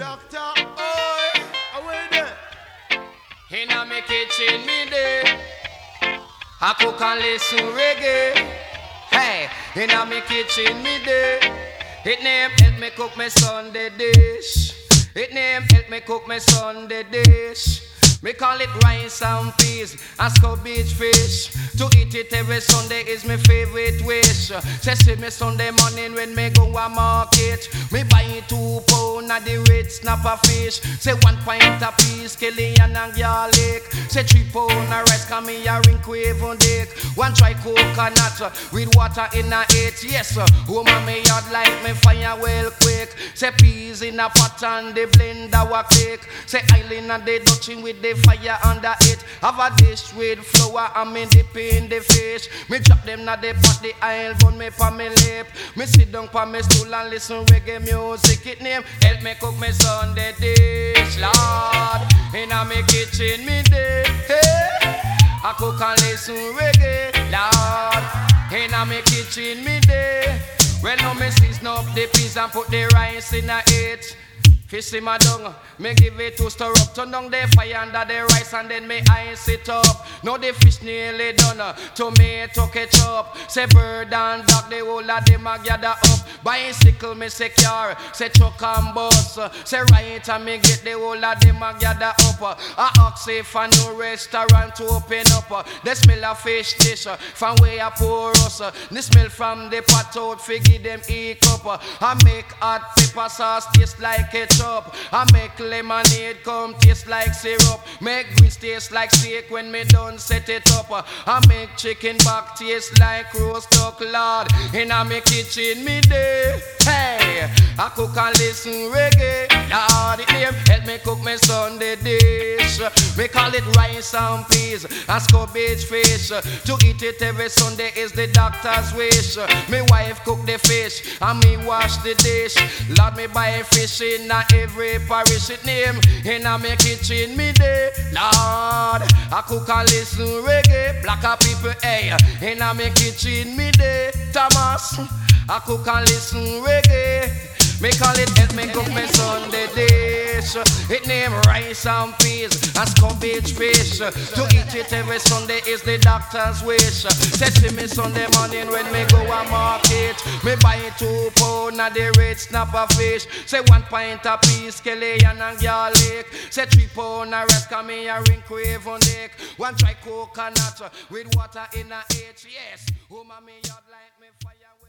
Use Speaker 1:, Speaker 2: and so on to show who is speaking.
Speaker 1: Doctor, oi, away there.
Speaker 2: Inna me kitchen me day, I cook and listen reggae. Hey, inna me kitchen me day, it name help me cook me Sunday dish. It name help me cook me Sunday dish. Me call it rice and peas and scabious fish. To eat it every Sunday is my favorite wish. Say see me Sunday morning when me go a market. Me buy 2 pound of the red snapper fish. Say 1 pint of peas, scallion and garlic. Say 3 pound of rice, come me a ring quaver dick. 1 try coconut with water in a it. Yes, woman me yard like me fire well quick. Say peas in a pot and the blender wa quick. Say island and the Dutching with the fire under it. Have a dish with flour and me dip in the fish. Me chop them na the pot, the oil burn me pa me lip. Me sit down pa me stool and listen reggae music. It name help me cook me Sunday dish, Lord. Inna me kitchen me day, hey. I cook and listen reggae, Lord. Inna me kitchen me day. Well now me season up the peas and put the rice in a it. Fish simmer down, me give it to stir up. Turn down the fire under the rice and then me ice it up. Now the fish nearly done, tomato ketchup. Say bird and dog, the whole of them a gather up. Bicycle me secure, say truck and bus. Say right and me get the whole of them a gather up. A oxy for no restaurant to open up. The smell of fish dish from where I pour us. The smell from the pot out, figure them eat up. I make hot pepper sauce taste like ketchup. I make lemonade come taste like syrup. Make grease taste like steak when me done set it up. I make chicken back taste like roast duck, Lord. Inna me kitchen me day, hey. I cook and listen reggae, Lord. It name help me cook me Sunday dish. Me call it rice and peas and scabious fish. To eat it every Sunday is the doctor's wish. Me wife cook the fish and me wash the dish. Lord, me buy fish in every parish. It name inna me kitchen me day, Lord. I cook and listen reggae, black people, hey. Inna me kitchen me day, Thomas. I cook and listen reggae. Me call it help me cook me Sunday dish. It name rice and peas and scabious fish. To eat it every Sunday is the doctor's wish. Say see me Sunday morning when me go a market. Me buy 2 pound of the red snapper fish. Say 1 pint of peas, scallion and garlic. Say 3 pound of rice, come me a ring quaver dick. 1 try coconut with water in a it. Yes, woman me yard like me fire.